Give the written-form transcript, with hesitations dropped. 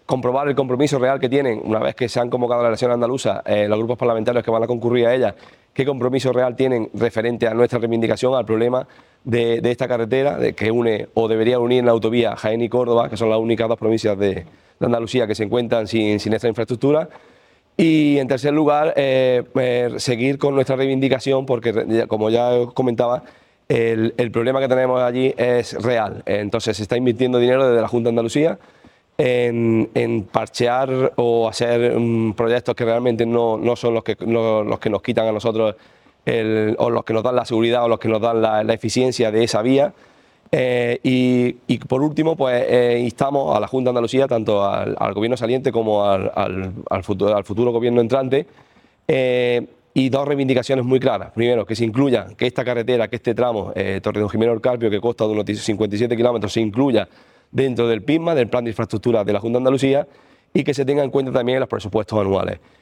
comprobar el compromiso real que tienen, una vez que se han convocado las elecciones andaluzas, los grupos parlamentarios que van a concurrir a ellas, qué compromiso real tienen referente a nuestra reivindicación, al problema de esta carretera que une o debería unir la autovía Jaén y Córdoba, que son las únicas dos provincias de Andalucía que se encuentran sin esta infraestructura. Y en tercer lugar, seguir con nuestra reivindicación, porque como ya os comentaba, el problema que tenemos allí es real. Entonces se está invirtiendo dinero desde la Junta de Andalucía en parchear o hacer proyectos que realmente no son los que nos quitan a nosotros o los que nos dan la seguridad o los que nos dan la eficiencia de esa vía. Y por último, pues instamos a la Junta de Andalucía, tanto al gobierno saliente como al futuro gobierno entrante, y dos reivindicaciones muy claras. Primero, que se incluya que esta carretera, que este tramo Torredonjimeno-El que consta de unos 57 kilómetros, se incluya dentro del PIMA, del Plan de Infraestructuras de la Junta de Andalucía, y que se tenga en cuenta también en los presupuestos anuales.